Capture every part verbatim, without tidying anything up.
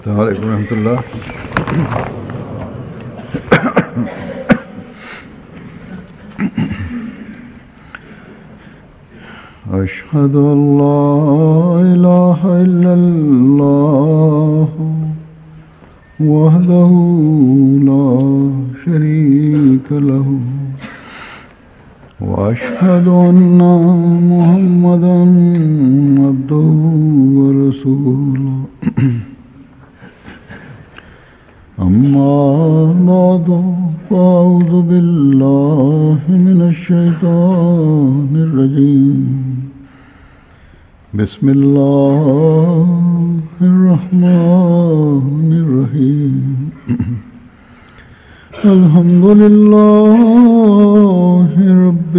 السلام علیکم ورحمۃ اللہ. اشہد ان لا الہ الا اللہ وحدہ لا شریک لہ واشہد ان محمدا عبدہ ورسولہ. اما بعد فاعوذ باللہ من الشیطان الرجیم. بسم اللہ الرحمن الرحیم. الحمد للہ رب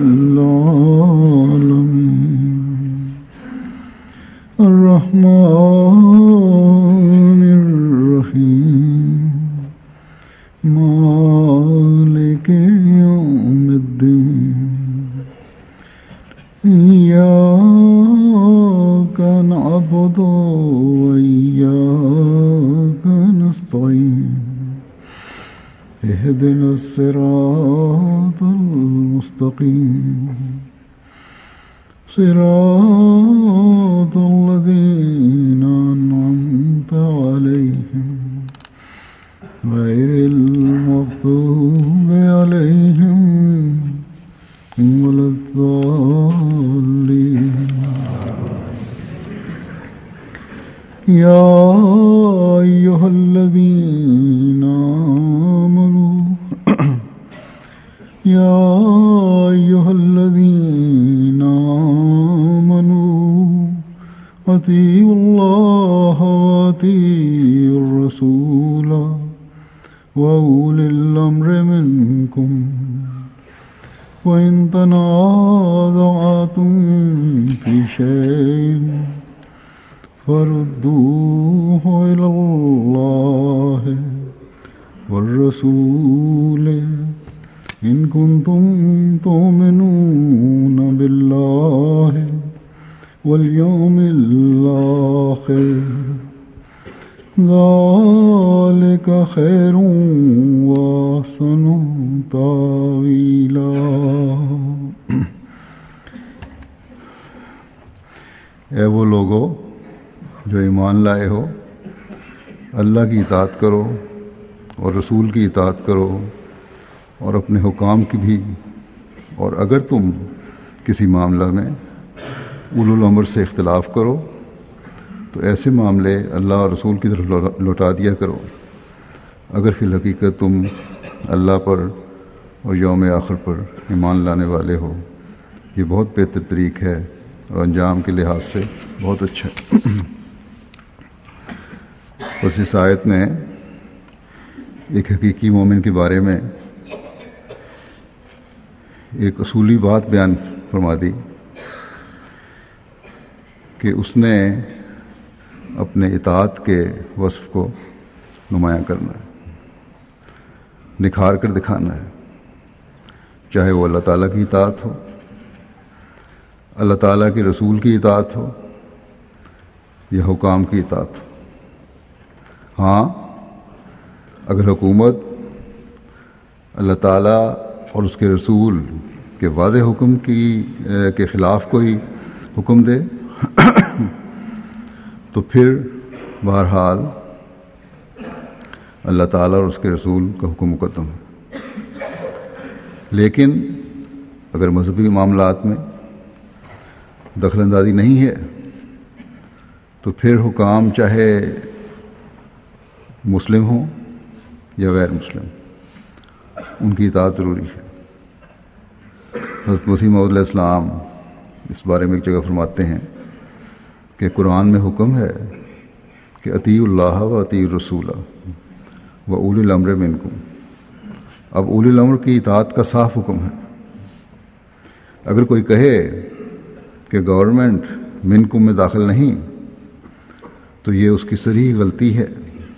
العالمین الرحمن الرحیم مالک یوم الدین. ایاک نعبد و ایاک نستعین. اهدنا الصراط المستقیم صراط الذین انعمت علیہم غیر المغضوب علیہم ولا الضالین. یا ایھا الذین یا ایھا الذین آمنوا اطیعوا اللہ واطیعوا الرسول واولی الامر منکم وان تنازعتم فی شیء فردوه الی اللہ والرسول ان کنتم تؤمنون باللہ والیوم الآخر ذالک خیر واحسن تاویلا. اے وہ لوگو جو ایمان لائے ہو، اللہ کی اطاعت کرو اور رسول کی اطاعت کرو اور اپنے حکام کی بھی. اور اگر تم کسی معاملہ میں اولو الامر سے اختلاف کرو تو ایسے معاملے اللہ اور رسول کی طرف لوٹا دیا کرو اگر فی الحقیقت تم اللہ پر اور یوم آخر پر ایمان لانے والے ہو. یہ بہت بہتر طریق ہے اور انجام کے لحاظ سے بہت اچھا ہے. بس اس آیت میں ایک حقیقی مومن کے بارے میں ایک اصولی بات بیان فرما دی کہ اس نے اپنے اطاعت کے وصف کو نمایاں کرنا ہے، نکھار کر دکھانا ہے، چاہے وہ اللہ تعالیٰ کی اطاعت ہو، اللہ تعالیٰ کے رسول کی اطاعت ہو یا حکام کی اطاعت ہو. ہاں، اگر حکومت اللہ تعالیٰ اور اس کے رسول کے واضح حکم کی کے خلاف کوئی حکم دے تو پھر بہرحال اللہ تعالیٰ اور اس کے رسول کا حکم مقدم ہے. لیکن اگر مذہبی معاملات میں دخل اندازی نہیں ہے تو پھر حکام چاہے مسلم ہوں یا غیر مسلم ان کی اطاعت ضروری ہے. حضرت مسیح موعود علیہ السلام اس بارے میں ایک جگہ فرماتے ہیں کہ قرآن میں حکم ہے کہ اطیعوا اللہ و اطیعوا الرسول و اولی الامر منکم. اب اولی الامر کی اطاعت کا صاف حکم ہے. اگر کوئی کہے کہ گورنمنٹ منکم میں داخل نہیں تو یہ اس کی صریح غلطی ہے.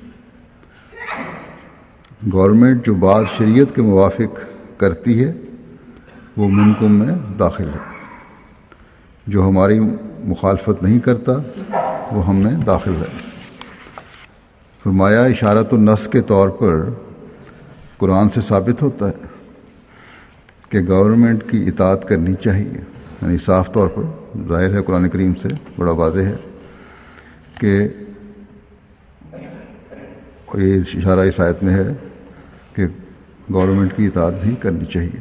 گورنمنٹ جو بعض شریعت کے موافق کرتی ہے وہ منکم میں داخل ہے، جو ہماری مخالفت نہیں کرتا وہ ہم میں داخل ہے. فرمایا اشارۃ النص کے طور پر قرآن سے ثابت ہوتا ہے کہ گورنمنٹ کی اطاعت کرنی چاہیے، یعنی صاف طور پر ظاہر ہے قرآن کریم سے بڑا واضح ہے کہ یہ اشارہ اس آیت میں ہے کہ گورنمنٹ کی اطاعت بھی کرنی چاہیے۔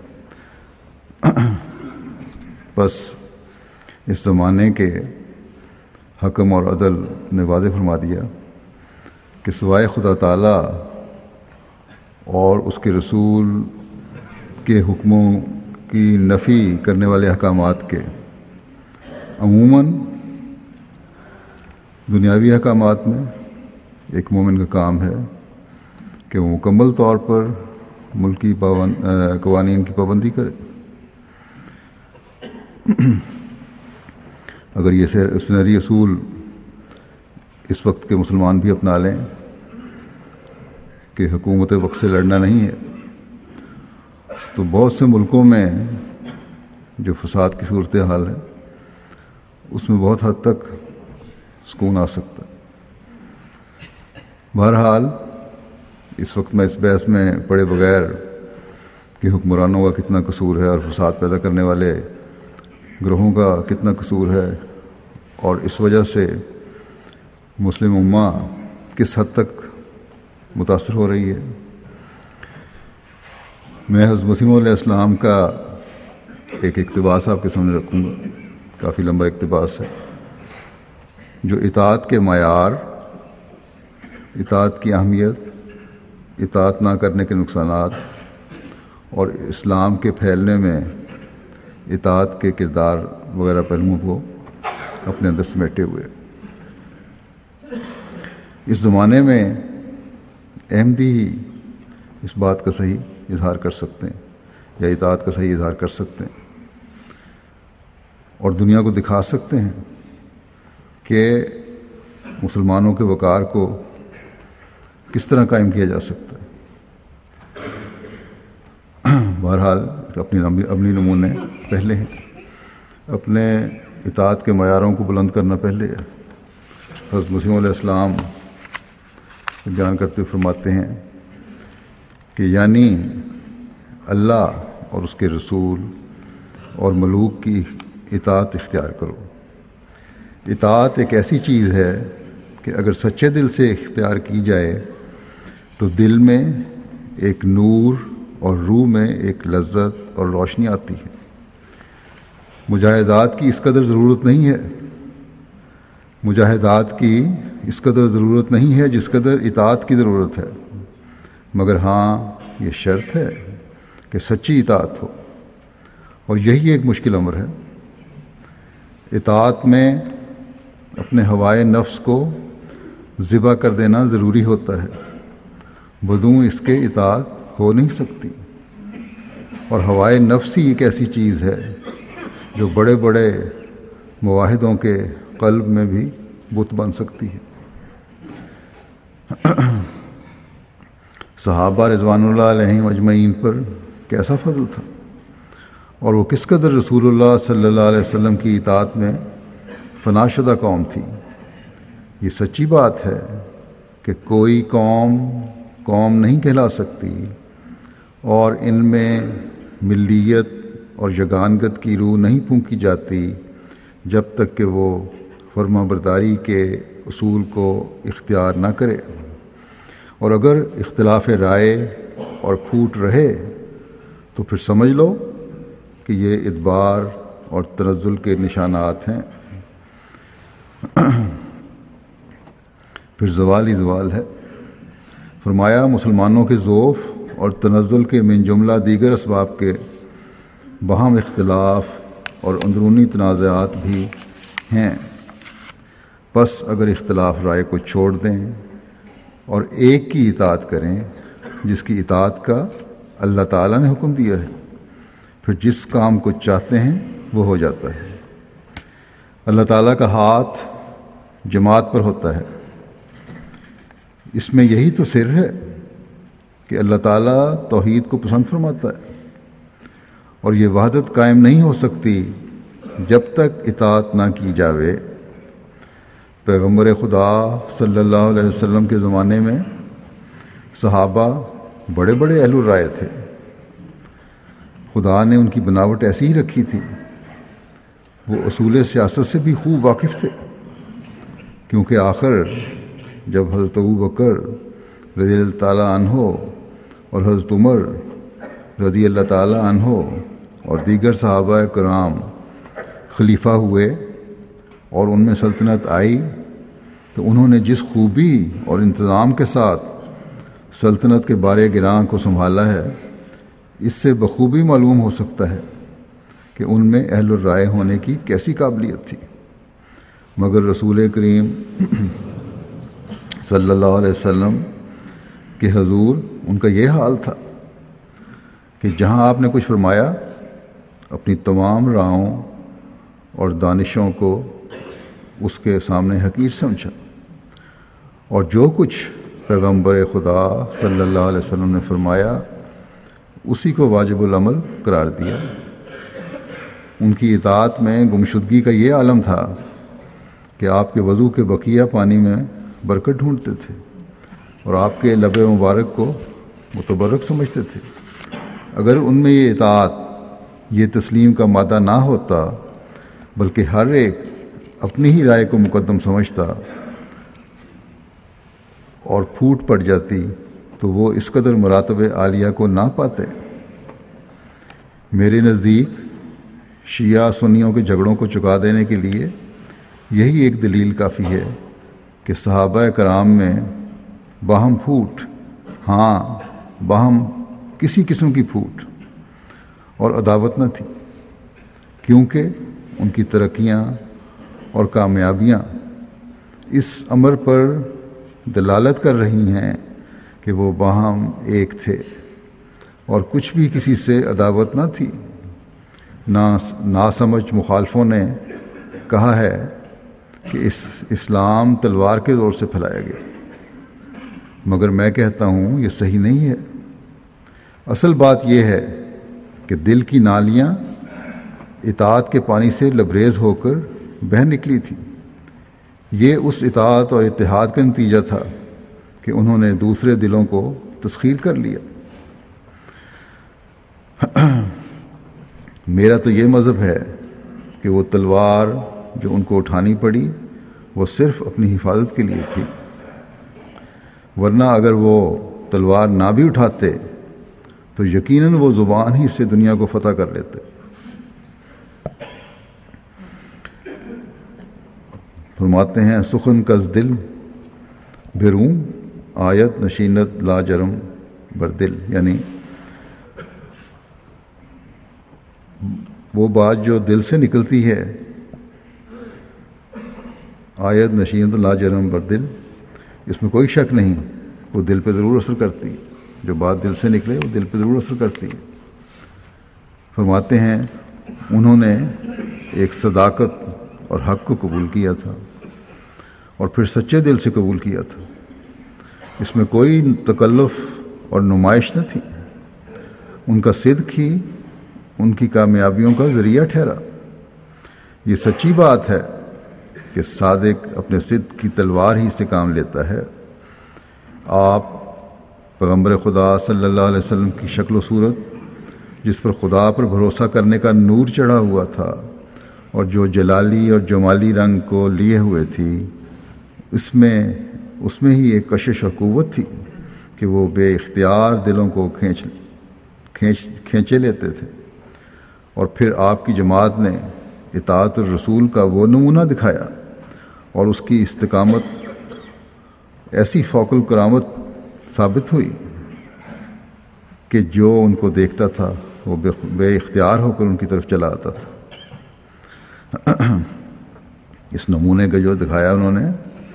بس اس زمانے کے حکم اور عدل نے واضح فرما دیا کہ سوائے خدا تعالی اور اس کے رسول کے حکموں کی نفی کرنے والے احکامات کے عموماً دنیاوی احکامات میں ایک مومن کا کام ہے کہ وہ مکمل طور پر ملکی پابند قوانین کی پابندی کرے۔ اگر یہ سنہری اصول اس وقت کے مسلمان بھی اپنا لیں کہ حکومت وقت سے لڑنا نہیں ہے، تو بہت سے ملکوں میں جو فساد کی صورتحال ہے اس میں بہت حد تک سکون آ سکتا ہے۔ بہرحال اس وقت میں اس بحث میں پڑے بغیر کہ حکمرانوں کا کتنا قصور ہے اور فساد پیدا کرنے والے گروہوں کا کتنا قصور ہے اور اس وجہ سے مسلم امہ کس حد تک متاثر ہو رہی ہے، میں حضرت مسیح علیہ السلام کا ایک اقتباس آپ کے سامنے رکھوں گا، کافی لمبا اقتباس ہے، جو اطاعت کے معیار، اطاعت کی اہمیت، اطاعت نہ کرنے کے نقصانات اور اسلام کے پھیلنے میں اطاعت کے کردار وغیرہ پہلوؤں کو اپنے اندر سمیٹے ہوئے۔ اس زمانے میں احمدی ہی اس بات کا صحیح اظہار کر سکتے ہیں یا اطاعت کا صحیح اظہار کر سکتے ہیں اور دنیا کو دکھا سکتے ہیں کہ مسلمانوں کے وقار کو کس طرح قائم کیا جا سکتا ہے۔ بہرحال اپنی عملی نمونے پہلے ہیں، اپنے اطاعت کے معیاروں کو بلند کرنا پہلے ہے۔ حضرت مسیح علیہ السلام بیان کرتے فرماتے ہیں کہ یعنی اللہ اور اس کے رسول اور ملوک کی اطاعت اختیار کرو۔ اطاعت ایک ایسی چیز ہے کہ اگر سچے دل سے اختیار کی جائے تو دل میں ایک نور اور روح میں ایک لذت اور روشنی آتی ہے۔ مجاہدات کی اس قدر ضرورت نہیں ہے مجاہدات کی اس قدر ضرورت نہیں ہے جس قدر اطاعت کی ضرورت ہے، مگر ہاں یہ شرط ہے کہ سچی اطاعت ہو، اور یہی ایک مشکل امر ہے۔ اطاعت میں اپنے ہوائے نفس کو ذبح کر دینا ضروری ہوتا ہے، بدون اس کے اطاعت ہو نہیں سکتی، اور ہوائے نفس ہی ایک ایسی چیز ہے جو بڑے بڑے مواحدوں کے قلب میں بھی بت بن سکتی ہے۔ صحابہ رضوان اللہ علیہم اجمعین پر کیسا فضل تھا، اور وہ کس قدر رسول اللہ صلی اللہ علیہ وسلم کی اطاعت میں فنا شدہ قوم تھی۔ یہ سچی بات ہے کہ کوئی قوم قوم نہیں کہلا سکتی اور ان میں ملیت اور یگانگت کی روح نہیں پھونکی جاتی جب تک کہ وہ فرما برداری کے اصول کو اختیار نہ کرے، اور اگر اختلاف رائے اور کھوٹ رہے تو پھر سمجھ لو کہ یہ ادبار اور تنزل کے نشانات ہیں، پھر زوال ہی زوال ہے۔ فرمایا مسلمانوں کے ذوف اور تنزل کے من جملہ دیگر اسباب کے باہم اختلاف اور اندرونی تنازعات بھی ہیں، پس اگر اختلاف رائے کو چھوڑ دیں اور ایک کی اطاعت کریں جس کی اطاعت کا اللہ تعالیٰ نے حکم دیا ہے، پھر جس کام کو چاہتے ہیں وہ ہو جاتا ہے۔ اللہ تعالیٰ کا ہاتھ جماعت پر ہوتا ہے، اس میں یہی تو سر ہے کہ اللہ تعالیٰ توحید کو پسند فرماتا ہے، اور یہ وحدت قائم نہیں ہو سکتی جب تک اطاعت نہ کی جاوے۔ پیغمبر خدا صلی اللہ علیہ وسلم کے زمانے میں صحابہ بڑے بڑے اہل الرائے تھے. خدا نے ان کی بناوٹ ایسی ہی رکھی تھی. وہ اصول سیاست سے بھی خوب واقف تھے، کیونکہ آخر جب حضرت ابو بکر رضی اللہ تعالیٰ عنہ اور حضرت عمر رضی اللہ تعالیٰ عنہ اور دیگر صحابہ کرام خلیفہ ہوئے اور ان میں سلطنت آئی، تو انہوں نے جس خوبی اور انتظام کے ساتھ سلطنت کے بارے گراں کو سنبھالا ہے، اس سے بخوبی معلوم ہو سکتا ہے کہ ان میں اہل الرائے ہونے کی کیسی قابلیت تھی. مگر رسول کریم صلی اللہ علیہ وسلم کہ حضور ان کا یہ حال تھا کہ جہاں آپ نے کچھ فرمایا، اپنی تمام راہوں اور دانشوں کو اس کے سامنے حقیر سمجھا، اور جو کچھ پیغمبر خدا صلی اللہ علیہ وسلم نے فرمایا اسی کو واجب العمل قرار دیا. ان کی اطاعت میں گمشدگی کا یہ عالم تھا کہ آپ کے وضو کے بقیہ پانی میں برکت ڈھونڈتے تھے اور آپ کے لب مبارک کو متبرک سمجھتے تھے. اگر ان میں یہ اطاعت، یہ تسلیم کا مادہ نہ ہوتا، بلکہ ہر ایک اپنی ہی رائے کو مقدم سمجھتا اور پھوٹ پڑ جاتی، تو وہ اس قدر مراتب عالیہ کو نہ پاتے. میرے نزدیک شیعہ سنیوں کے جھگڑوں کو چکا دینے کے لیے یہی ایک دلیل کافی ہے کہ صحابہ کرام میں باہم پھوٹ، ہاں باہم کسی قسم کی پھوٹ اور عداوت نہ تھی، کیونکہ ان کی ترقیاں اور کامیابیاں اس امر پر دلالت کر رہی ہیں کہ وہ باہم ایک تھے اور کچھ بھی کسی سے عداوت نہ تھی. ناسمجھ مخالفوں نے کہا ہے کہ اس اسلام تلوار کے زور سے پھیلایا گیا، مگر میں کہتا ہوں یہ صحیح نہیں ہے. اصل بات یہ ہے کہ دل کی نالیاں اطاعت کے پانی سے لبریز ہو کر بہہ نکلی تھی. یہ اس اطاعت اور اتحاد کا نتیجہ تھا کہ انہوں نے دوسرے دلوں کو تسخیر کر لیا. میرا تو یہ مذہب ہے کہ وہ تلوار جو ان کو اٹھانی پڑی وہ صرف اپنی حفاظت کے لیے تھی، ورنہ اگر وہ تلوار نہ بھی اٹھاتے تو یقیناً وہ زبان ہی سے دنیا کو فتح کر لیتے. فرماتے ہیں سخن کز دل بھروں آیت نشینت لا جرم بر دل، یعنی وہ بات جو دل سے نکلتی ہے، آیت نشینت لا جرم بر دل، اس میں کوئی شک نہیں، وہ دل پہ ضرور اثر کرتی ہے. جو بات دل سے نکلے وہ دل پہ ضرور اثر کرتی ہے. فرماتے ہیں انہوں نے ایک صداقت اور حق کو قبول کیا تھا اور پھر سچے دل سے قبول کیا تھا. اس میں کوئی تکلف اور نمائش نہ تھی. ان کا صدق ہی ان کی کامیابیوں کا ذریعہ ٹھہرا. یہ سچی بات ہے کہ صادق اپنے صدق کی تلوار ہی سے کام لیتا ہے. آپ پیغمبر خدا صلی اللہ علیہ وسلم کی شکل و صورت، جس پر خدا پر بھروسہ کرنے کا نور چڑھا ہوا تھا اور جو جلالی اور جمالی رنگ کو لیے ہوئے تھی، اس میں اس میں ہی ایک کشش اور قوت تھی کہ وہ بے اختیار دلوں کو کھینچ کھینچ کھینچے لیتے تھے. اور پھر آپ کی جماعت نے اطاعت الرسول کا وہ نمونہ دکھایا اور اس کی استقامت ایسی فوق الکرامت ثابت ہوئی کہ جو ان کو دیکھتا تھا وہ بے اختیار ہو کر ان کی طرف چلا آتا تھا. اس نمونے کا جو دکھایا انہوں نے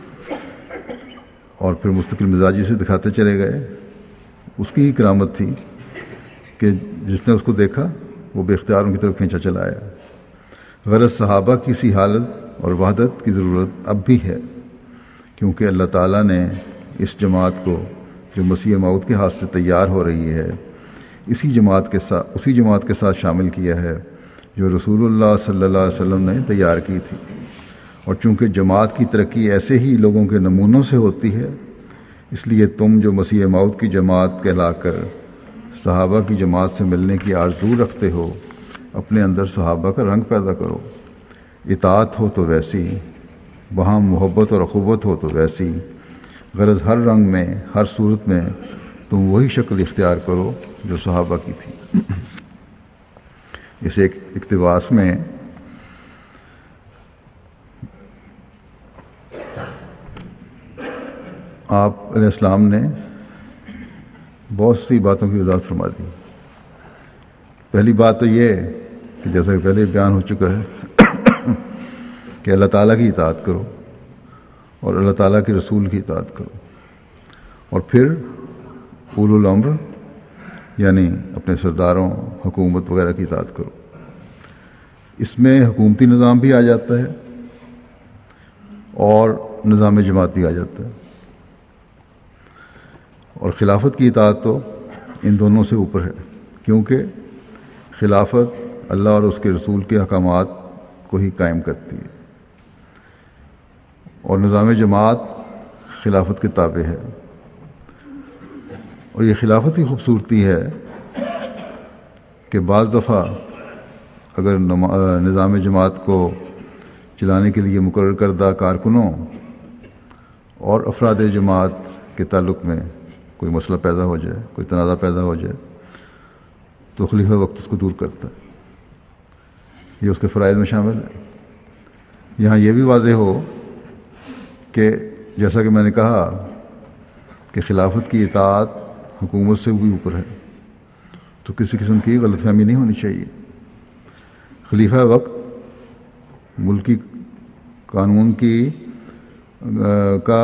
اور پھر مستقل مزاجی سے دکھاتے چلے گئے، اس کی ہی کرامت تھی کہ جس نے اس کو دیکھا وہ بے اختیار ان کی طرف کھینچا چلا آیا. غرض صحابہ کی سی حالت اور وحدت کی ضرورت اب بھی ہے، کیونکہ اللہ تعالیٰ نے اس جماعت کو جو مسیح موعود کے ہاتھ سے تیار ہو رہی ہے اسی جماعت کے ساتھ اسی جماعت کے ساتھ شامل کیا ہے جو رسول اللہ صلی اللہ علیہ وسلم نے تیار کی تھی. اور چونکہ جماعت کی ترقی ایسے ہی لوگوں کے نمونوں سے ہوتی ہے، اس لیے تم جو مسیح موعود کی جماعت کہلا کر صحابہ کی جماعت سے ملنے کی آرزو رکھتے ہو، اپنے اندر صحابہ کا رنگ پیدا کرو۔ اطاعت ہو تو ویسی، وہاں محبت اور اخوت ہو تو ویسی، غرض ہر رنگ میں، ہر صورت میں تم وہی شکل اختیار کرو جو صحابہ کی تھی۔ اس ایک اقتباس میں آپ علیہ السلام نے بہت سی باتوں کی وضاحت فرما دی۔ پہلی بات تو یہ کہ جیسا کہ پہلے بیان ہو چکا ہے کہ اللہ تعالیٰ کی اطاعت کرو اور اللہ تعالیٰ کے رسول کی اطاعت کرو، اور پھر اولو الامر یعنی اپنے سرداروں، حکومت وغیرہ کی اطاعت کرو۔ اس میں حکومتی نظام بھی آ جاتا ہے اور نظام جماعت بھی آ جاتا ہے، اور خلافت کی اطاعت تو ان دونوں سے اوپر ہے، کیونکہ خلافت اللہ اور اس کے رسول کے احکامات کو ہی قائم کرتی ہے، اور نظام جماعت خلافت کے تابع ہے۔ اور یہ خلافت کی خوبصورتی ہے کہ بعض دفعہ اگر نظام جماعت کو چلانے کے لیے مقرر کردہ کارکنوں اور افراد جماعت کے تعلق میں کوئی مسئلہ پیدا ہو جائے، کوئی تنازع پیدا ہو جائے، تو خلیفہ وقت اس کو دور کرتا ہے۔ یہ اس کے فرائض میں شامل ہے۔ یہاں یہ بھی واضح ہو کہ جیسا کہ میں نے کہا کہ خلافت کی اطاعت حکومت سے بھی اوپر ہے، تو کسی قسم کی غلط فہمی نہیں ہونی چاہیے۔ خلیفہ وقت ملکی قانون کی کا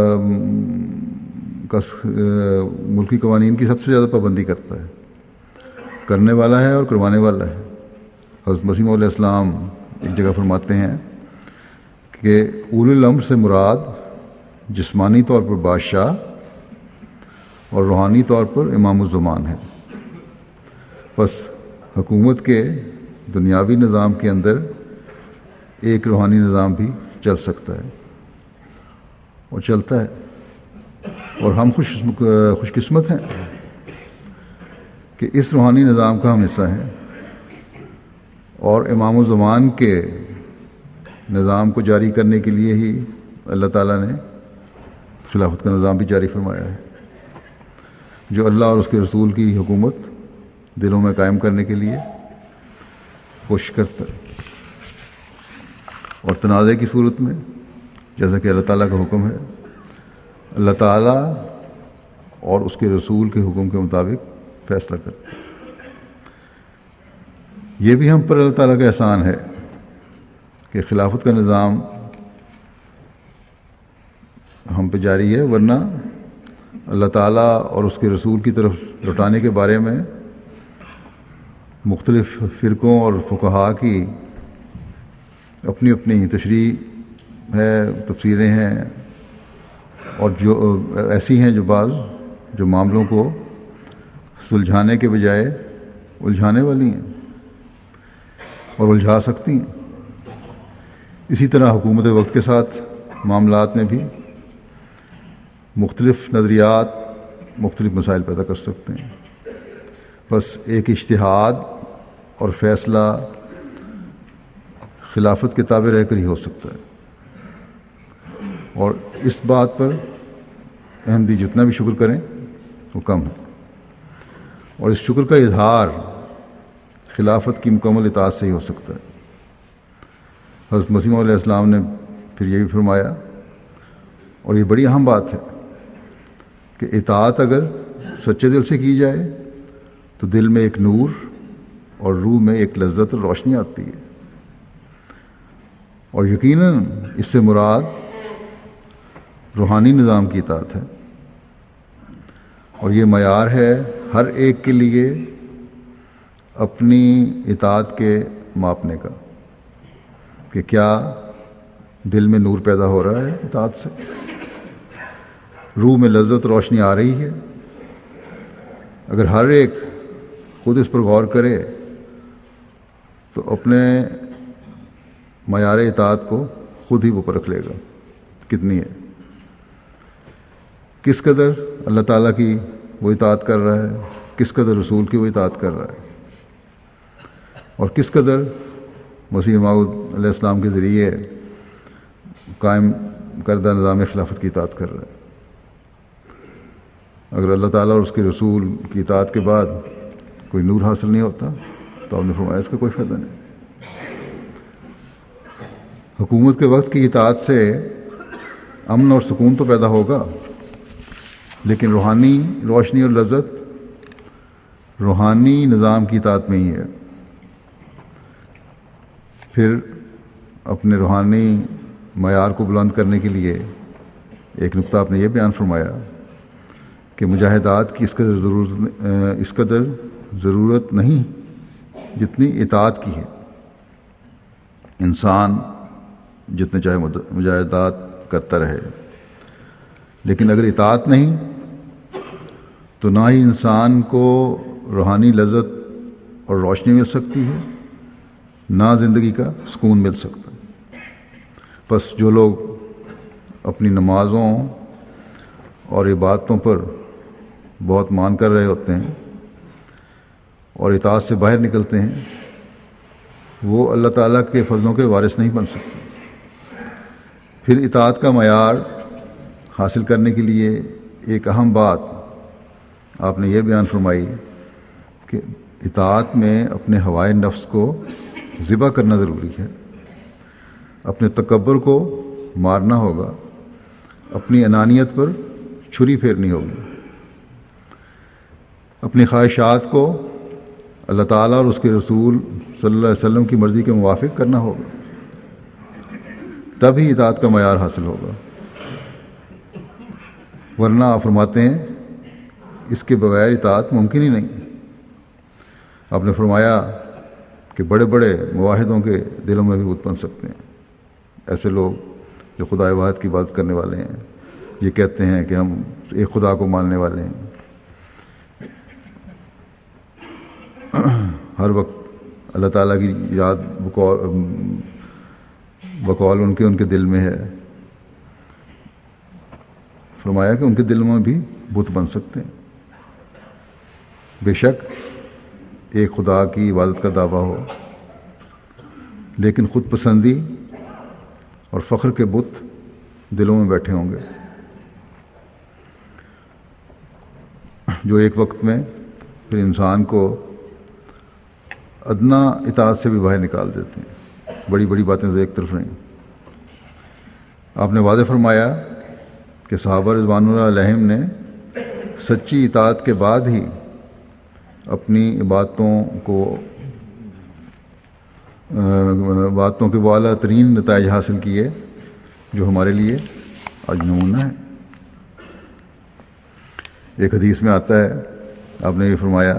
ملکی قوانین کی سب سے زیادہ پابندی کرتا ہے، کرنے والا ہے اور کروانے والا ہے۔ حضرت مسیح علیہ السلام ایک جگہ فرماتے ہیں کہ اولو الامر سے مراد جسمانی طور پر بادشاہ اور روحانی طور پر امام الزمان ہے۔ پس حکومت کے دنیاوی نظام کے اندر ایک روحانی نظام بھی چل سکتا ہے اور چلتا ہے، اور ہم خوش خوش قسمت ہیں کہ اس روحانی نظام کا ہم حصہ ہیں، اور امام الزمان کے نظام کو جاری کرنے کے لیے ہی اللہ تعالیٰ نے خلافت کا نظام بھی جاری فرمایا ہے، جو اللہ اور اس کے رسول کی حکومت دلوں میں قائم کرنے کے لیے کوشش کرتا ہے۔ اور تنازع کی صورت میں جیسا کہ اللہ تعالیٰ کا حکم ہے، اللہ تعالیٰ اور اس کے رسول کے حکم کے مطابق فیصلہ کرتا ہے۔ یہ بھی ہم پر اللہ تعالیٰ کا احسان ہے کہ خلافت کا نظام ہم پہ جاری ہے، ورنہ اللہ تعالیٰ اور اس کے رسول کی طرف لوٹانے کے بارے میں مختلف فرقوں اور فقہا کی اپنی اپنی تشریح ہے، تفسیریں ہیں، اور جو ایسی ہیں جو بعض جو معاملوں کو سلجھانے کے بجائے الجھانے والی ہیں اور الجھا سکتی ہیں۔ اسی طرح حکومت وقت کے ساتھ معاملات میں بھی مختلف نظریات مختلف مسائل پیدا کر سکتے ہیں۔ بس ایک اجتہاد اور فیصلہ خلافت کے تابع رہ کر ہی ہو سکتا ہے، اور اس بات پر احمدی جتنا بھی شکر کریں وہ کم ہے، اور اس شکر کا اظہار خلافت کی مکمل اطاعت سے ہی ہو سکتا ہے۔ حضرت مسیح علیہ السلام نے پھر یہ بھی فرمایا، اور یہ بڑی اہم بات ہے، کہ اطاعت اگر سچے دل سے کی جائے تو دل میں ایک نور اور روح میں ایک لذت اور روشنی آتی ہے، اور یقیناً اس سے مراد روحانی نظام کی اطاعت ہے، اور یہ معیار ہے ہر ایک کے لیے اپنی اطاعت کے ماپنے کا، کہ کیا دل میں نور پیدا ہو رہا ہے اطاعت سے، روح میں لذت روشنی آ رہی ہے۔ اگر ہر ایک خود اس پر غور کرے تو اپنے معیار اطاعت کو خود ہی وہ پرکھ لے گا کتنی ہے، کس قدر اللہ تعالیٰ کی وہ اطاعت کر رہا ہے، کس قدر رسول کی وہ اطاعت کر رہا ہے، اور کس قدر مسیح موعود علیہ السلام کے ذریعے قائم کردہ نظام خلافت کی اطاعت کر رہا ہے۔ اگر اللہ تعالیٰ اور اس کے رسول کی اطاعت کے بعد کوئی نور حاصل نہیں ہوتا تو آپ نے فرمایا اس کا کوئی فائدہ نہیں۔ حکومت کے وقت کی اطاعت سے امن اور سکون تو پیدا ہوگا، لیکن روحانی روشنی اور لذت روحانی نظام کی اطاعت میں ہی ہے۔ پھر اپنے روحانی معیار کو بلند کرنے کے لیے ایک نقطہ آپ نے یہ بیان فرمایا کہ مجاہدات کی اس قدر ضرورت اس قدر ضرورت نہیں جتنی اطاعت کی ہے۔ انسان جتنے چاہے مجاہدات کرتا رہے، لیکن اگر اطاعت نہیں تو نہ ہی انسان کو روحانی لذت اور روشنی مل سکتی ہے، نہ زندگی کا سکون مل سکتا۔ بس جو لوگ اپنی نمازوں اور عبادتوں پر بہت مان کر رہے ہوتے ہیں اور اطاعت سے باہر نکلتے ہیں، وہ اللہ تعالیٰ کے فضلوں کے وارث نہیں بن سکتے۔ پھر اطاعت کا معیار حاصل کرنے کے لیے ایک اہم بات آپ نے یہ بیان فرمائی کہ اطاعت میں اپنے ہوائے نفس کو ذبح کرنا ضروری ہے، اپنے تکبر کو مارنا ہوگا، اپنی انانیت پر چھری پھیرنی ہوگی، اپنی خواہشات کو اللہ تعالیٰ اور اس کے رسول صلی اللہ علیہ وسلم کی مرضی کے موافق کرنا ہوگا، تب ہی اطاعت کا معیار حاصل ہوگا۔ ورنہ آپ فرماتے ہیں اس کے بغیر اطاعت ممکن ہی نہیں۔ آپ نے فرمایا کہ بڑے بڑے موحدوں کے دلوں میں بھی بت بن سکتے ہیں۔ ایسے لوگ جو خدا واحد کی عبادت کرنے والے ہیں، یہ کہتے ہیں کہ ہم ایک خدا کو ماننے والے ہیں، ہر وقت اللہ تعالیٰ کی یاد بقول بقول ان کے ان کے دل میں ہے۔ فرمایا کہ ان کے دل میں بھی بت بن سکتے ہیں۔ بے شک ایک خدا کی عبادت کا دعویٰ ہو، لیکن خود پسندی اور فخر کے بت دلوں میں بیٹھے ہوں گے، جو ایک وقت میں پھر انسان کو ادنا اطاعت سے بھی باہر نکال دیتے ہیں۔ بڑی بڑی باتیں سے ایک طرف نہیں۔ آپ نے واضح فرمایا کہ صحابہ رضوان اللہ علیہم نے سچی اطاعت کے بعد ہی اپنی عبادتوں کو باتوں کے وہ اعلیٰ ترین نتائج حاصل کیے جو ہمارے لیے آج نمونہ ہے۔ ایک حدیث میں آتا ہے، آپ نے یہ فرمایا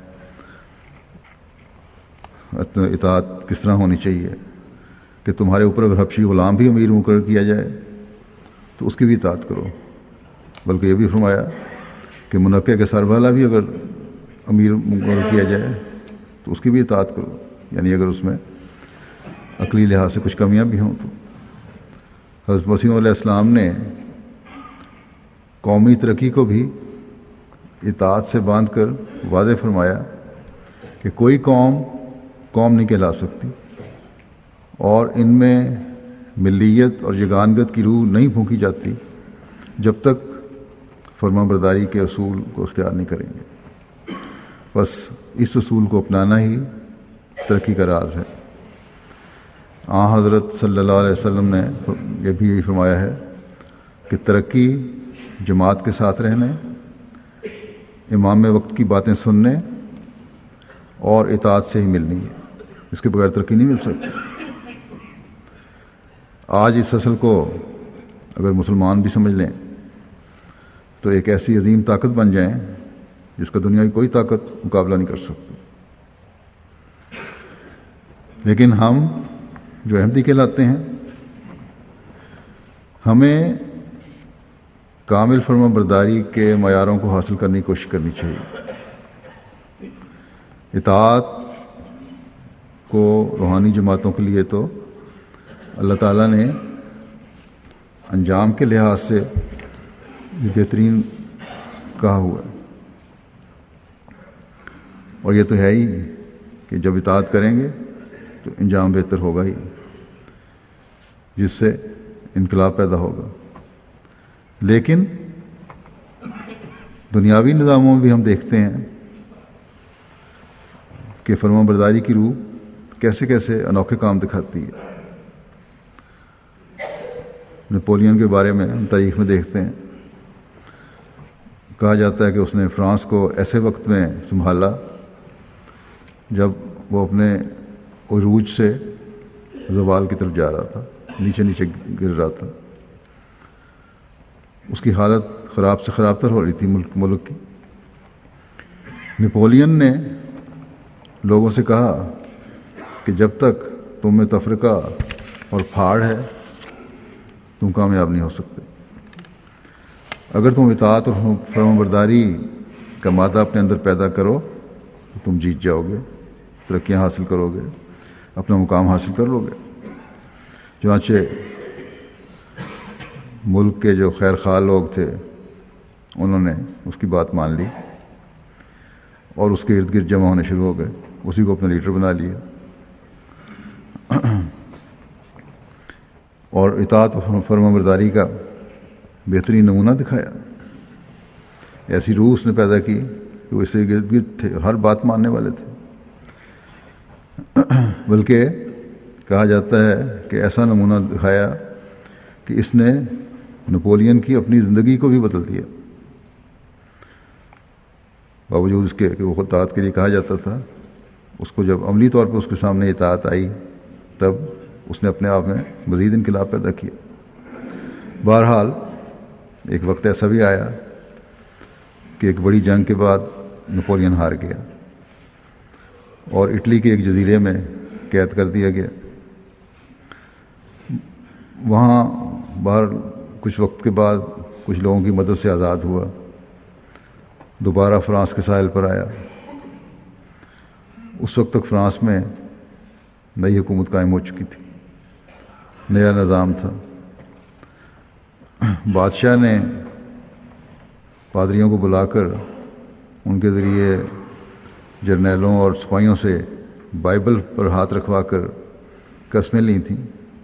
اطاعت کس طرح ہونی چاہیے کہ تمہارے اوپر اگر حبشی غلام بھی امیر مقرر کیا جائے تو اس کی بھی اطاعت کرو، بلکہ یہ بھی فرمایا کہ منقع کے سربراہ بھی اگر امیر مقرر کیا جائے تو اس کی بھی اطاعت کرو، یعنی اگر اس میں عقلی لحاظ سے کچھ کمیاں بھی ہوں تو۔ حضرت مسیح علیہ السلام نے قومی ترقی کو بھی اطاعت سے باندھ کر واضح فرمایا کہ کوئی قوم قوم نہیں کہلا سکتی اور ان میں ملیت اور یگانگت کی روح نہیں پھونکی جاتی جب تک فرما برداری کے اصول کو اختیار نہیں کریں گے۔ بس اس اصول کو اپنانا ہی ترقی کا راز ہے۔ آن حضرت صلی اللہ علیہ وسلم نے یہ بھی یہی فرمایا ہے کہ ترقی جماعت کے ساتھ رہنے، امام وقت کی باتیں سننے اور اطاعت سے ہی ملنی ہے، اس کے بغیر ترقی نہیں مل سکتی۔ آج اس اصل کو اگر مسلمان بھی سمجھ لیں تو ایک ایسی عظیم طاقت بن جائیں جس کا دنیا کی کوئی طاقت مقابلہ نہیں کر سکتی۔ لیکن ہم جو احمدی کہلاتے ہیں، ہمیں کامل فرما برداری کے معیاروں کو حاصل کرنے کی کوشش کرنی چاہیے۔ اطاعت کو روحانی جماعتوں کے لیے تو اللہ تعالیٰ نے انجام کے لحاظ سے یہ بہترین کہا ہوا ہے، اور یہ تو ہے ہی کہ جب اطاعت کریں گے تو انجام بہتر ہوگا ہی، جس سے انقلاب پیدا ہوگا۔ لیکن دنیاوی نظاموں میں بھی ہم دیکھتے ہیں کہ فرمان برداری کی روح کیسے کیسے انوکھے کام دکھاتی ہے۔ نپولین کے بارے میں ہم تاریخ میں دیکھتے ہیں، کہا جاتا ہے کہ اس نے فرانس کو ایسے وقت میں سنبھالا جب وہ اپنے عروج سے زوال کی طرف جا رہا تھا، نیچے نیچے گر رہا تھا، اس کی حالت خراب سے خراب تر ہو رہی تھی ملک ملک کی۔ نپولین نے لوگوں سے کہا کہ جب تک تم میں تفرقہ اور پھاڑ ہے تم کامیاب نہیں ہو سکتے۔ اگر تم اطاعت اور فرمانبرداری کا مادہ اپنے اندر پیدا کرو تو تم جیت جاؤ گے، ترقیاں حاصل کرو گے، اپنا مقام حاصل کر لو گے۔ چنانچہ ملک کے جو خیر خواہ لوگ تھے انہوں نے اس کی بات مان لی اور اس کے ارد گرد جمع ہونے شروع ہو گئے، اسی کو اپنا لیڈر بنا لیا اور اطاعت و فرمانبرداری کا بہترین نمونہ دکھایا۔ ایسی روح اس نے پیدا کی کہ وہ اس سے گرد گرد تھے، ہر بات ماننے والے تھے۔ بلکہ کہا جاتا ہے کہ ایسا نمونہ دکھایا کہ اس نے نپولین کی اپنی زندگی کو بھی بدل دیا، باوجود اس کے کہ وہ اطاعت کے لیے کہا جاتا تھا۔ اس کو جب عملی طور پر اس کے سامنے اطاعت آئی تب اس نے اپنے آپ میں مزید انقلاب پیدا کیا۔ بہرحال ایک وقت ایسا بھی آیا کہ ایک بڑی جنگ کے بعد نپولین ہار گیا اور اٹلی کے ایک جزیرے میں قید کر دیا گیا۔ وہاں باہر کچھ وقت کے بعد کچھ لوگوں کی مدد سے آزاد ہوا، دوبارہ فرانس کے ساحل پر آیا۔ اس وقت تک فرانس میں نئی حکومت قائم ہو چکی تھی، نیا نظام تھا۔ بادشاہ نے پادریوں کو بلا کر ان کے ذریعے جرنیلوں اور سپاہیوں سے بائبل پر ہاتھ رکھوا کر قسمیں لی تھیں،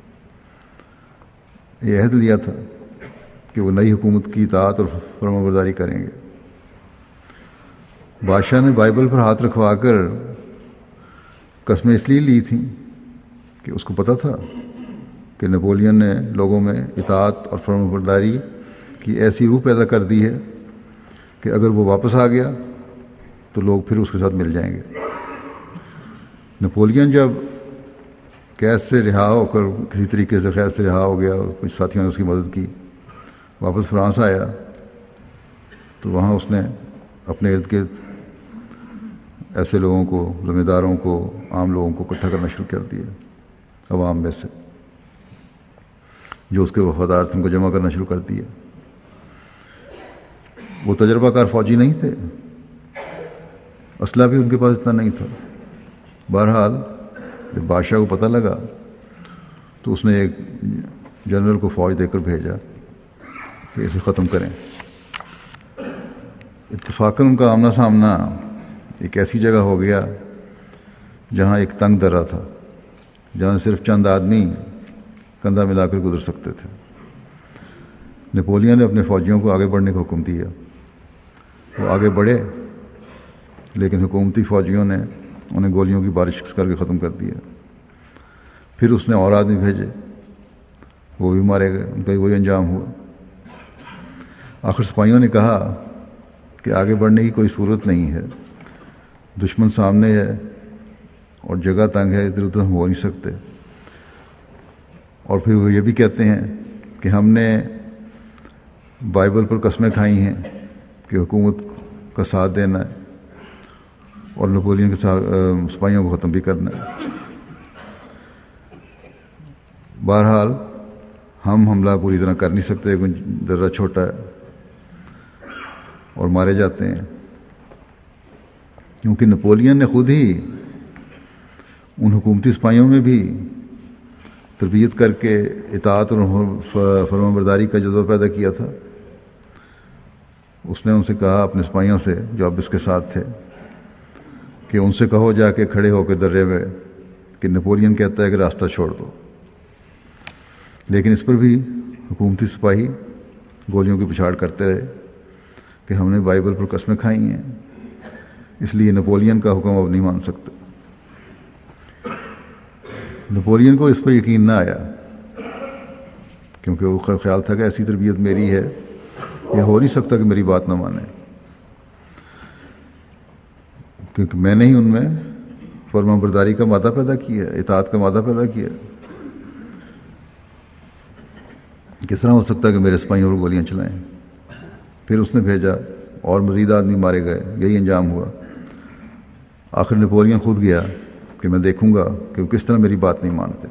یہ عہد لیا تھا کہ وہ نئی حکومت کی اطاعت اور فرمانبرداری کریں گے۔ بادشاہ نے بائبل پر ہاتھ رکھوا کر قسمیں اس لیے لی تھیں کہ اس کو پتہ تھا کہ نپولین نے لوگوں میں اطاعت اور فرمانبرداری کی ایسی روح پیدا کر دی ہے کہ اگر وہ واپس آ گیا تو لوگ پھر اس کے ساتھ مل جائیں گے۔ نپولین جب قید سے رہا ہو کر کسی طریقے سے قید سے رہا ہو گیا، کچھ ساتھیوں نے اس کی مدد کی، واپس فرانس آیا تو وہاں اس نے اپنے ارد گرد ایسے لوگوں کو، ذمہ داروں کو، عام لوگوں کو اکٹھا کرنا شروع کر دیا، عوام میں سے جو اس کے وفادار تھے ان کو جمع کرنا شروع کر دیا۔ وہ تجربہ کار فوجی نہیں تھے، اسلحہ بھی ان کے پاس اتنا نہیں تھا۔ بہرحال جب بادشاہ کو پتہ لگا تو اس نے ایک جنرل کو فوج دے کر بھیجا کہ اسے ختم کریں۔ اتفاقاً ان کا آمنا سامنا ایک ایسی جگہ ہو گیا جہاں ایک تنگ درہ تھا، جہاں صرف چند آدمی کندھا ملا کر گزر سکتے تھے۔ نپولین نے اپنے فوجیوں کو آگے بڑھنے کا حکم دیا، وہ آگے بڑھے لیکن حکومتی فوجیوں نے انہیں گولیوں کی بارش کر کے ختم کر دیا۔ پھر اس نے اور آدمی بھیجے، وہ بھی مارے گئے، ان کا وہی انجام ہوا۔ آخر سپاہیوں نے کہا کہ آگے بڑھنے کی کوئی صورت نہیں ہے، دشمن سامنے ہے اور جگہ تنگ ہے، ادھر ادھر ہم ہو نہیں سکتے۔ اور پھر وہ یہ بھی کہتے ہیں کہ ہم نے بائبل پر قسمیں کھائی ہیں کہ حکومت کا ساتھ دینا ہے اور نپولین کے سپاہیوں کو ختم بھی کرنا ہے۔ بہرحال ہم حملہ پوری طرح کر نہیں سکتے، ذرہ چھوٹا ہے، اور مارے جاتے ہیں کیونکہ نپولین نے خود ہی ان حکومتی سپاہیوں میں بھی تربیت کر کے اطاعت اور فرمانبرداری کا جذبہ پیدا کیا تھا. اس نے ان سے کہا اپنے سپاہیوں سے جو اب اس کے ساتھ تھے کہ ان سے کہو جا کے کھڑے ہو کے درے میں کہ نپولین کہتا ہے کہ راستہ چھوڑ دو. لیکن اس پر بھی حکومتی سپاہی گولیوں کی پچھاڑ کرتے رہے کہ ہم نے بائبل پر قسمیں کھائی ہیں، اس لیے نپولین کا حکم اب نہیں مان سکتے. نپولین کو اس پر یقین نہ آیا کیونکہ وہ خیال تھا کہ ایسی تربیت میری ہے، یہ ہو نہیں سکتا کہ میری بات نہ مانے، کیونکہ میں نے ہی ان میں فرمان برداری کا مادہ پیدا کیا، اطاعت کا مادہ پیدا کیا. کس طرح ہو سکتا ہے کہ میرے سپاہیوں پر گولیاں چلائیں؟ پھر اس نے بھیجا اور مزید آدمی مارے گئے. یہی انجام ہوا. آخر نپولین خود گیا کہ میں دیکھوں گا کہ وہ کس طرح میری بات نہیں مانتے.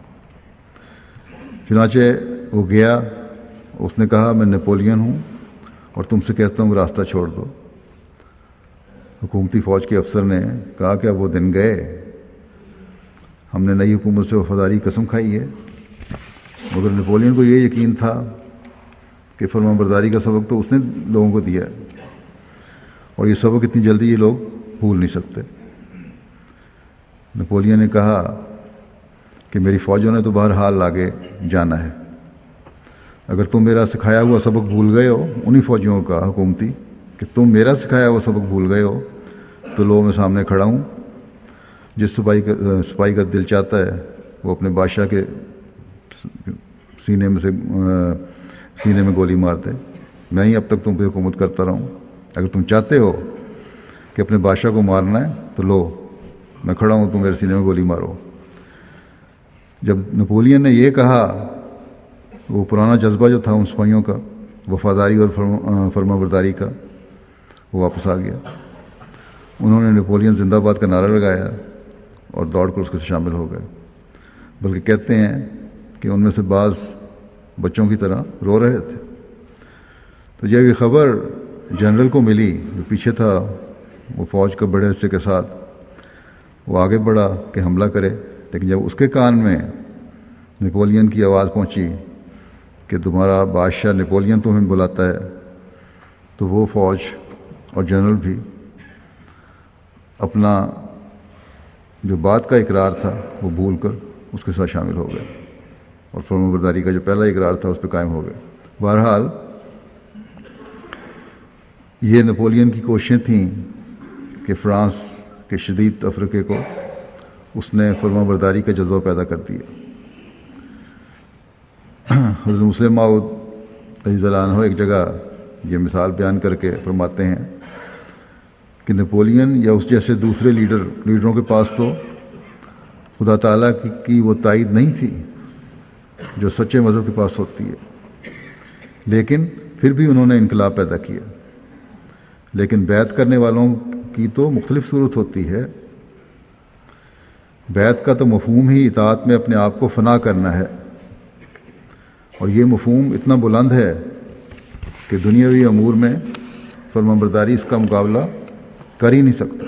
چنانچہ وہ گیا. اس نے کہا میں نپولین ہوں اور تم سے کہتا ہوں راستہ چھوڑ دو. حکومتی فوج کے افسر نے کہا کہ اب وہ دن گئے، ہم نے نئی حکومت سے وفاداری قسم کھائی ہے. مگر نپولین کو یہ یقین تھا کہ فرمان برداری کا سبق تو اس نے لوگوں کو دیا ہے اور یہ سبق اتنی جلدی یہ لوگ بھول نہیں سکتے. نپولین نے کہا کہ میری فوجوں نے تو بہرحال آگے جانا ہے، اگر تم میرا سکھایا ہوا سبق بھول گئے ہو، انہی فوجیوں کا حکومتی کہ تم میرا سکھایا ہوا سبق بھول گئے ہو، تو لو میں سامنے کھڑا ہوں. جس سپاہی کا سپاہی کا دل چاہتا ہے وہ اپنے بادشاہ کے سینے میں سے سینے میں گولی مارتے. میں ہی اب تک تم پہ حکومت کرتا رہا ہوں. اگر تم چاہتے ہو کہ اپنے بادشاہ کو مارنا ہے تو لو میں کھڑا ہوں، تم میرے سینے میں گولی مارو. جب نپولین نے یہ کہا، وہ پرانا جذبہ جو تھا ان سپاہیوں کا وفاداری اور فرما برداری کا، وہ واپس آ گیا. انہوں نے نپولین زندہ باد کا نعرہ لگایا اور دوڑ کر اس کے ساتھ شامل ہو گئے. بلکہ کہتے ہیں کہ ان میں سے بعض بچوں کی طرح رو رہے تھے. تو جب یہ خبر جنرل کو ملی جو پیچھے تھا وہ فوج کے بڑے حصے کے ساتھ، وہ آگے بڑھا کہ حملہ کرے. لیکن جب اس کے کان میں نپولین کی آواز پہنچی کہ تمہارا بادشاہ نپولین تمہیں بلاتا ہے، تو وہ فوج اور جنرل بھی اپنا جو بات کا اقرار تھا وہ بھول کر اس کے ساتھ شامل ہو گئے اور فرمان برداری کا جو پہلا اقرار تھا اس پہ قائم ہو گئے. بہرحال یہ نپولین کی کوششیں تھیں کہ فرانس کے شدید تفرقے کو اس نے فرمان برداری کا جذبہ پیدا کر دیا. حضرت مسلم موعود رضی اللہ عنہ ایک جگہ یہ مثال بیان کر کے فرماتے ہیں کہ نپولین یا اس جیسے دوسرے لیڈر لیڈروں کے پاس تو خدا تعالیٰ کی, کی وہ تائید نہیں تھی جو سچے مذہب کے پاس ہوتی ہے، لیکن پھر بھی انہوں نے انقلاب پیدا کیا. لیکن بیعت کرنے والوں کی تو مختلف صورت ہوتی ہے. بیعت کا تو مفہوم ہی اطاعت میں اپنے آپ کو فنا کرنا ہے، اور یہ مفہوم اتنا بلند ہے کہ دنیاوی امور میں فرمانبرداری اس کا مقابلہ کر ہی نہیں سکتا.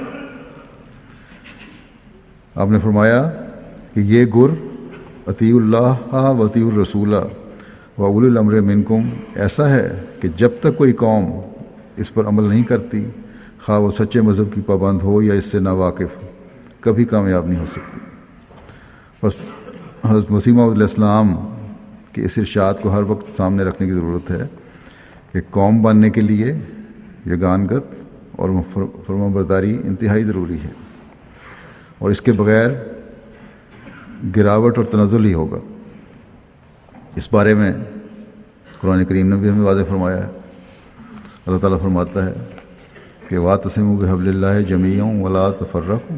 آپ نے فرمایا کہ یہ گر اطیع اللہ و اطیع الرسول و اولی الامر منکم ایسا ہے کہ جب تک کوئی قوم اس پر عمل نہیں کرتی، خواہ وہ سچے مذہب کی پابند ہو یا اس سے ناواقف، کبھی کامیاب نہیں ہو سکتی. بس حضرت مسیح موعود علیہ السلام کے اس ارشاد کو ہر وقت سامنے رکھنے کی ضرورت ہے کہ قوم بننے کے لیے یگانگت اور فرمان برداری انتہائی ضروری ہے، اور اس کے بغیر گراوٹ اور تنزل ہی ہوگا. اس بارے میں قرآن کریم نے بھی ہمیں واضح فرمایا ہے. اللہ تعالیٰ فرماتا ہے کہ واعتصموا بحبل اللہ جمیعا ولا تفرقوا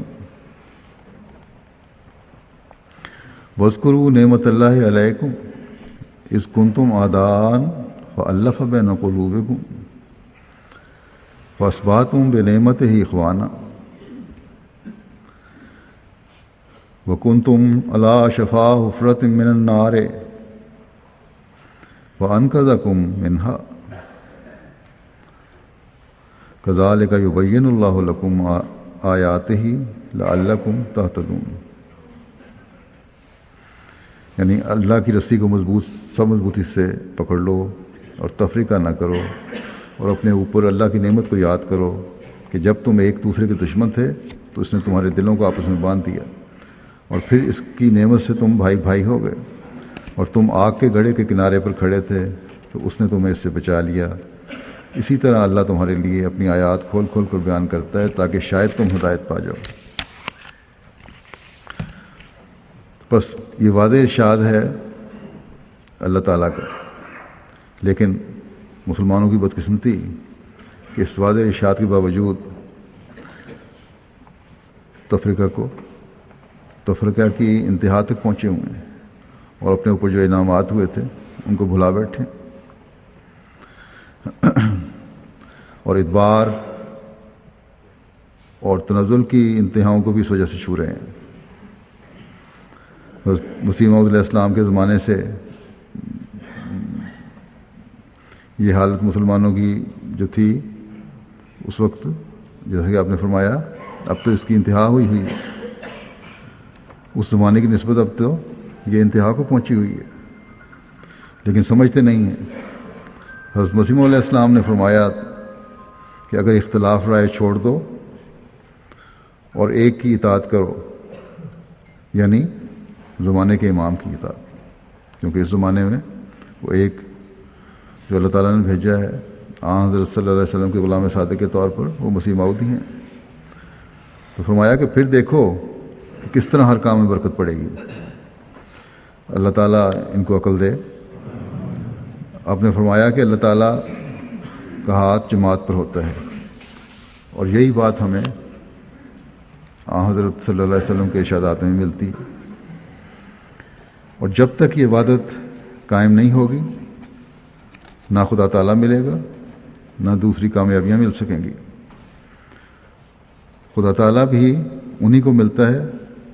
واذکروا نعمت اللہ علیکم اذ کنتم اعداء فألف بین قلوبکم فاصبحتم بنعمتہ اخوانا وکنتم علی شفا حفرۃ من النار وانقذکم منہا کذالک یبین اللہ لکم آیاتہ لعلکم تہتدون. یعنی اللہ کی رسی کو مضبوط سب مضبوطی سے پکڑ لو اور تفریقہ نہ کرو، اور اپنے اوپر اللہ کی نعمت کو یاد کرو کہ جب تم ایک دوسرے کے دشمن تھے تو اس نے تمہارے دلوں کو آپس میں باندھ دیا، اور پھر اس کی نعمت سے تم بھائی بھائی ہو گئے، اور تم آگ کے گڑھے کے کنارے پر کھڑے تھے تو اس نے تمہیں اس سے بچا لیا۔ اسی طرح اللہ تمہارے لیے اپنی آیات کھول کھول کر بیان کرتا ہے تاکہ شاید تم ہدایت پا جاؤ۔ بس یہ واضح ارشاد ہے اللہ تعالیٰ کا، لیکن مسلمانوں کی بدقسمتی کہ اس واضح ارشاد کے باوجود تفرقہ کو تفرقہ کی انتہا تک پہنچے ہوئے ہیں، اور اپنے اوپر جو انعامات ہوئے تھے ان کو بھلا بیٹھے، اور ادبار اور تنزل کی انتہاؤں کو بھی اس وجہ سے چھو رہے ہیں۔ مسیح موعود علیہ السلام کے زمانے سے یہ حالت مسلمانوں کی جو تھی اس وقت، جیسا کہ آپ نے فرمایا، اب تو اس کی انتہا ہوئی ہوئی ہے، اس زمانے کی نسبت اب تو یہ انتہا کو پہنچی ہوئی ہے، لیکن سمجھتے نہیں ہیں۔ حضرت مسیح موعود علیہ السلام نے فرمایا کہ اگر اختلاف رائے چھوڑ دو اور ایک کی اطاعت کرو، یعنی زمانے کے امام کی اطاعت، کیونکہ اس زمانے میں وہ ایک جو اللہ تعالیٰ نے بھیجا ہے آن حضرت صلی اللہ علیہ وسلم کے غلام صادق کے طور پر، وہ مسیح موعود ہی ہیں۔ تو فرمایا کہ پھر دیکھو کہ کس طرح ہر کام میں برکت پڑے گی، اللہ تعالیٰ ان کو عقل دے۔ آپ نے فرمایا کہ اللہ تعالیٰ کا ہاتھ جماعت پر ہوتا ہے، اور یہی بات ہمیں آن حضرت صلی اللہ علیہ وسلم کے ارشادات میں ملتی، اور جب تک یہ عبادت قائم نہیں ہوگی نہ خدا تعالیٰ ملے گا نہ دوسری کامیابیاں مل سکیں گی۔ خدا تعالیٰ بھی انہی کو ملتا ہے،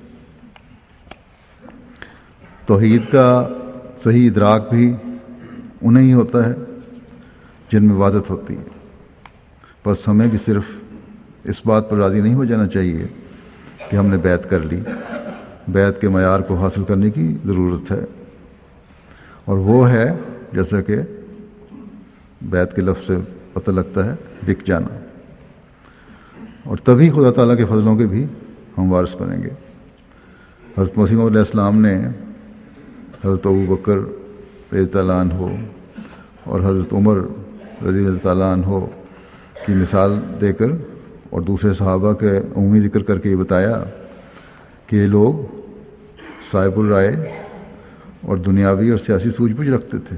توحید کا صحیح ادراک بھی انہیں ہی ہوتا ہے جن میں عبادت ہوتی ہے۔ بس ہمیں بھی صرف اس بات پر راضی نہیں ہو جانا چاہیے کہ ہم نے بیعت کر لی، بیعت کے معیار کو حاصل کرنے کی ضرورت ہے، اور وہ ہے جیسا کہ بیعت کے لفظ سے پتہ لگتا ہے، دکھ جانا، اور تبھی خدا تعالیٰ کے فضلوں کے بھی ہم وارث بنیں گے۔ حضرت مسیح موعود علیہ السلام نے حضرت ابوبکر رضی اللہ عنہ اور حضرت عمر رضی اللہ تعالیٰ عنہ کی مثال دے کر اور دوسرے صحابہ کے عمومی ذکر کر کے یہ بتایا کہ یہ لوگ صاحب الرائے اور دنیاوی اور سیاسی سوجھ بوجھ رکھتے تھے،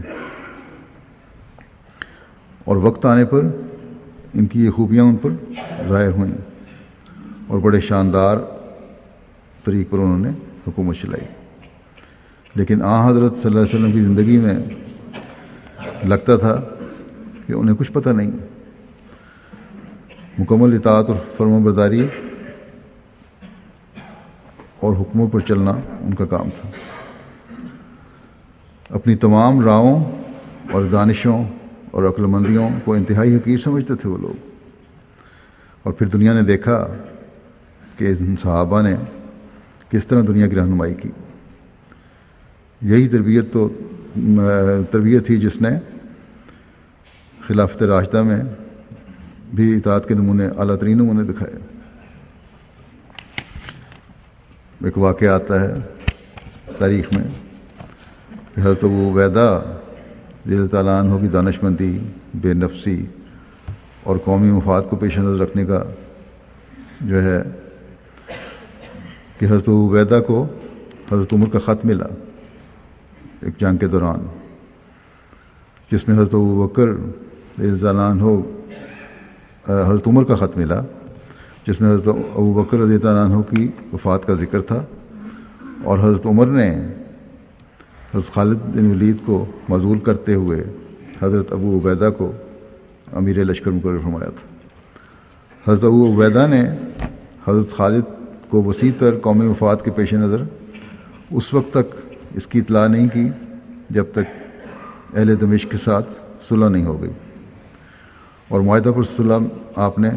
اور وقت آنے پر ان کی یہ خوبیاں ان پر ظاہر ہوئیں، اور بڑے شاندار طریق پر انہوں نے حکومت چلائی۔ لیکن آن حضرت صلی اللہ علیہ وسلم کی زندگی میں لگتا تھا کہ انہیں کچھ پتہ نہیں، مکمل اطاعت اور فرما برداری اور حکموں پر چلنا ان کا کام تھا۔ اپنی تمام راہوں اور دانشوں اور عقل مندیوں کو انتہائی حقیر سمجھتے تھے وہ لوگ، اور پھر دنیا نے دیکھا کہ ان صحابہ نے کس طرح دنیا کی رہنمائی کی۔ یہی تربیت تو تربیت تھی جس نے خلافت راشدہ میں بھی اطاعت کے نمونے اعلیٰ ترین نمونے دکھائے۔ ایک واقعہ آتا ہے تاریخ میں کہ حضرت ابو عبیدہ رضی اللہ تعالیٰ عنہ کی دانش مندی، بے نفسی اور قومی مفاد کو پیش نظر رکھنے کا جو ہے کہ حضرت ابو عبیدہ کو حضرت عمر کا خط ملا ایک جنگ کے دوران، جس میں حضرت ابو بکر رضی اللہ عنہ حضرت عمر کا خط ملا جس میں حضرت ابو بکر رضی اللہ عنہ کی وفات کا ذکر تھا، اور حضرت عمر نے حضرت خالد بن ولید کو معزول کرتے ہوئے حضرت ابو عبیدہ کو امیر لشکر مقرر فرمایا تھا۔ حضرت ابو عبیدہ نے حضرت خالد کو وسیع تر قومی مفاد کے پیش نظر اس وقت تک اس کی اطلاع نہیں کی جب تک اہل دمشق کے ساتھ صلح نہیں ہو گئی، اور معاہدہ پر صلح آپ نے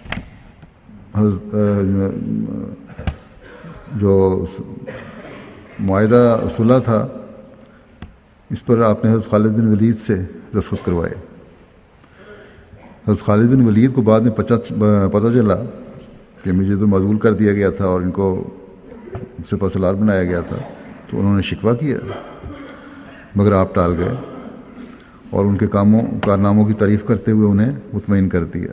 جو معاہدہ صلح تھا، اس پر آپ نے حضرت خالد بن ولید سے دستخط کروائے۔ حضرت خالد بن ولید کو بعد میں پتہ چلا کہ مجھے تو معزول کر دیا گیا تھا اور ان کو سپہ سالار بنایا گیا تھا، تو انہوں نے شکوہ کیا، مگر آپ ٹال گئے اور ان کے کاموں کارناموں کی تعریف کرتے ہوئے انہیں مطمئن کر دیا۔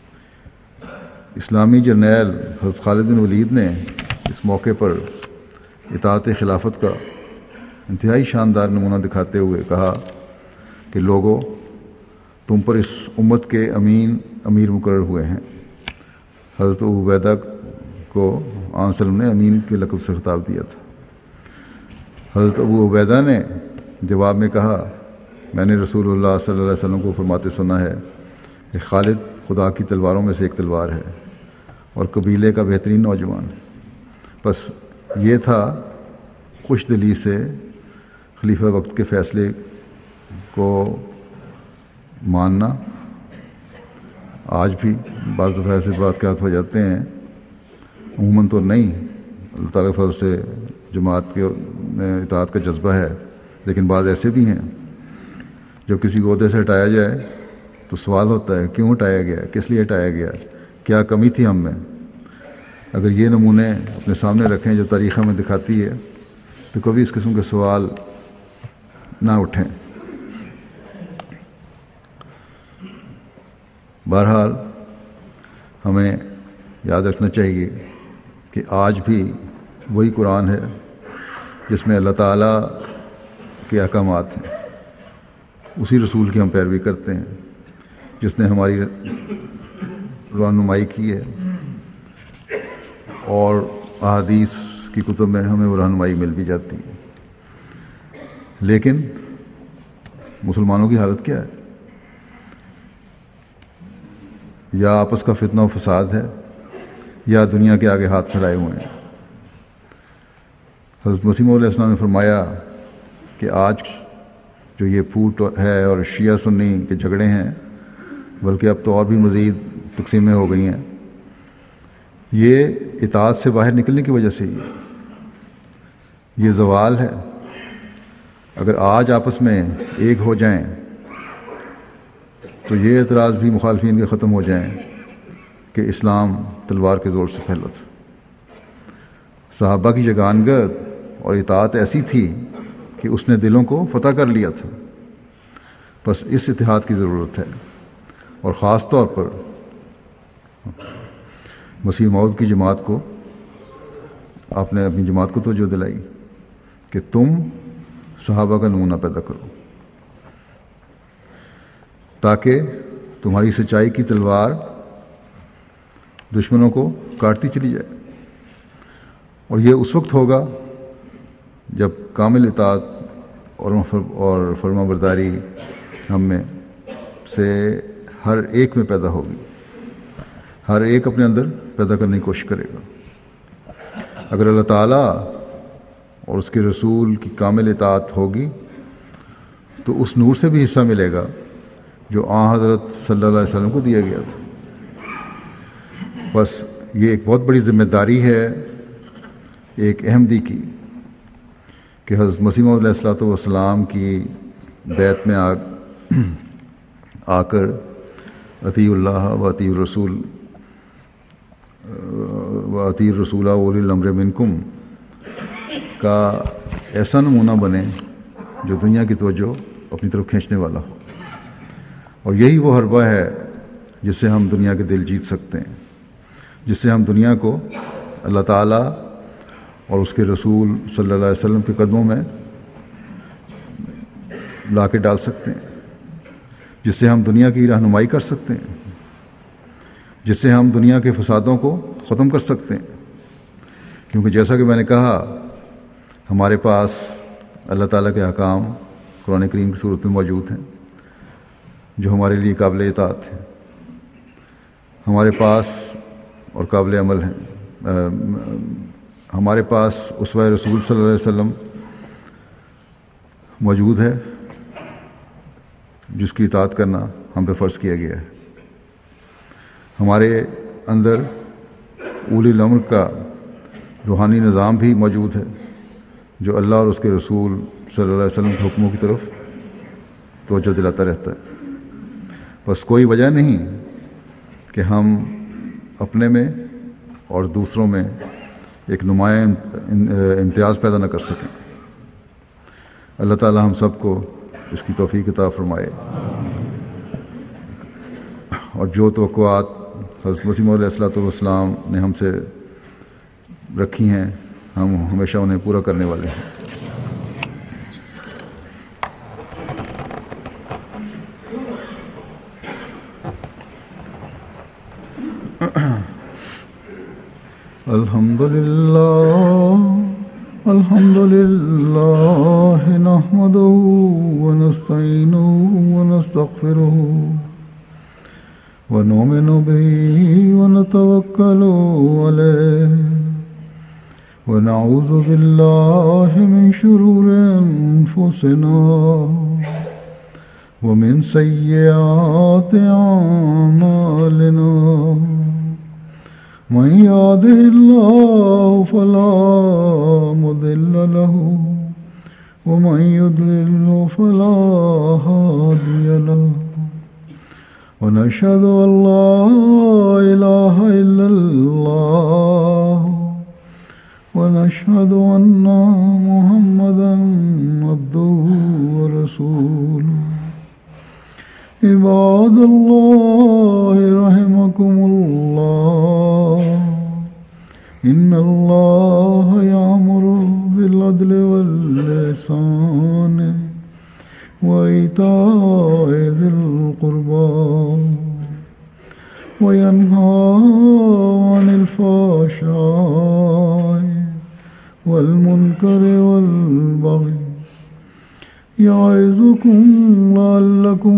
اسلامی جرنیل حضرت خالد بن ولید نے اس موقع پر اطاعت خلافت کا انتہائی شاندار نمونہ دکھاتے ہوئے کہا کہ لوگوں، تم پر اس امت کے امین امیر مقرر ہوئے ہیں۔ حضرت ابو عبیدہ کو آن صلی اللہ علیہ وسلم نے امین کے لقب سے خطاب دیا تھا۔ حضرت ابو عبیدہ نے جواب میں کہا، میں نے رسول اللہ صلی اللہ علیہ وسلم کو فرماتے سنا ہے کہ خالد خدا کی تلواروں میں سے ایک تلوار ہے اور قبیلے کا بہترین نوجوان ہے۔ بس یہ تھا خوش دلی سے خلیفہ وقت کے فیصلے کو ماننا۔ آج بھی بعض دفعہ ایسے واقعات ہو جاتے ہیں، عموماً تو نہیں، اللہ تعالیٰ کے فضل سے جماعت کے اطاعت کا جذبہ ہے، لیکن بعض ایسے بھی ہیں جب کسی کو عہدے سے ہٹایا جائے تو سوال ہوتا ہے کیوں ہٹایا گیا، کس لیے ہٹایا گیا، کیا کمی تھی ہم میں۔ اگر یہ نمونے اپنے سامنے رکھیں جو تاریخ ہمیں دکھاتی ہے تو کبھی اس قسم کے سوال نہ اٹھیں۔ بہرحال ہمیں یاد رکھنا چاہیے کہ آج بھی وہی قرآن ہے جس میں اللہ تعالیٰ کے احکامات ہیں، اسی رسول کی ہم پیروی کرتے ہیں جس نے ہماری رہنمائی کی ہے، اور احادیث کی کتب میں ہمیں وہ رہنمائی مل بھی جاتی ہے۔ لیکن مسلمانوں کی حالت کیا ہے؟ یا آپس کا فتنہ و فساد ہے یا دنیا کے آگے ہاتھ پھیلائے ہوئے ہیں۔ حضرت مسیح علیہ السلام نے فرمایا کہ آج جو یہ پھوٹ ہے اور شیعہ سنی کے جھگڑے ہیں، بلکہ اب تو اور بھی مزید تقسیمیں ہو گئی ہیں، یہ اطاعت سے باہر نکلنے کی وجہ سے ہی ہے۔ یہ زوال ہے۔ اگر آج آپس میں ایک ہو جائیں تو یہ اعتراض بھی مخالفین کے ختم ہو جائیں کہ اسلام تلوار کے زور سے پھیلا تھا۔ صحابہ کی یگانگت اور اطاعت ایسی تھی کہ اس نے دلوں کو فتح کر لیا تھا۔ بس اس اتحاد کی ضرورت ہے، اور خاص طور پر مسیح موعود کی جماعت کو، آپ نے اپنی جماعت کو توجہ دلائی کہ تم صحابہ کا نمونہ پیدا کرو تاکہ تمہاری سچائی کی تلوار دشمنوں کو کاٹتی چلی جائے۔ اور یہ اس وقت ہوگا جب کامل اطاعت اور فرما برداری ہم میں سے ہر ایک میں پیدا ہوگی، ہر ایک اپنے اندر پیدا کرنے کی کوشش کرے گا۔ اگر اللہ تعالیٰ اور اس کے رسول کی کامل اطاعت ہوگی تو اس نور سے بھی حصہ ملے گا جو آن حضرت صلی اللہ علیہ وسلم کو دیا گیا تھا۔ بس یہ ایک بہت بڑی ذمہ داری ہے ایک احمدی کی کہ حضرت مسیح علیہ الصلوۃ والسلام کی بیعت میں آ آ کر اطیعوا اللہ و اطیعوا الرسول و اطیعوا الرسول و اولی الامر منکم کا ایسا نمونہ بنے جو دنیا کی توجہ اپنی طرف کھینچنے والا ہو۔ اور یہی وہ حربہ ہے جس سے ہم دنیا کے دل جیت سکتے ہیں، جس سے ہم دنیا کو اللہ تعالیٰ اور اس کے رسول صلی اللہ علیہ وسلم کے قدموں میں لا کے ڈال سکتے ہیں، جس سے ہم دنیا کی رہنمائی کر سکتے ہیں، جس سے ہم دنیا کے فسادوں کو ختم کر سکتے ہیں۔ کیونکہ جیسا کہ میں نے کہا، ہمارے پاس اللہ تعالیٰ کے احکام قرآن کریم کی صورت میں موجود ہیں جو ہمارے لیے قابل اطاعت ہیں، ہمارے پاس اور قابل عمل ہیں، ہمارے پاس اسوہ رسول صلی اللہ علیہ وسلم موجود ہے جس کی اطاعت کرنا ہم پہ فرض کیا گیا ہے، ہمارے اندر اولی الامر کا روحانی نظام بھی موجود ہے جو اللہ اور اس کے رسول صلی اللہ علیہ وسلم کے حکموں کی طرف توجہ دلاتا رہتا ہے. بس کوئی وجہ نہیں کہ ہم اپنے میں اور دوسروں میں ایک نمایاں امتیاز پیدا نہ کر سکیں. اللہ تعالی ہم سب کو اس کی توفیق عطا فرمائے، اور جو توقعات حضرت مسیح موعود علیہ الصلوۃ والسلام نے ہم سے رکھی ہیں ہم ہمیشہ انہیں پورا کرنے والے ہیں. الحمد للہ الحمد للہ نحمده ونستعینه ونستغفره ونؤمن به ونتوکل علیہ ونعوذ باللہ من شرور انفسنا ومن سیئات اعمالنا من يهده الله فلا مضل له ومن يضلل فلا هادي له ونشهد أن لا إله إلا الله ونشهد أن محمدا عبده ورسوله. عباد الله رحمكم الله إن الله يأمر بالعدل والإحسان وإيتاء ذي القربى وينهى عن الفحشاء والمنكر والبغي يعظكم لعلكم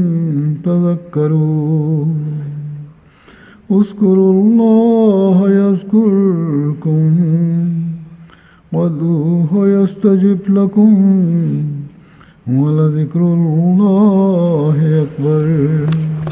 تذكرون. اذكروا الله يذكركم وادعوه يستجب لكم ولذكر الله أكبر.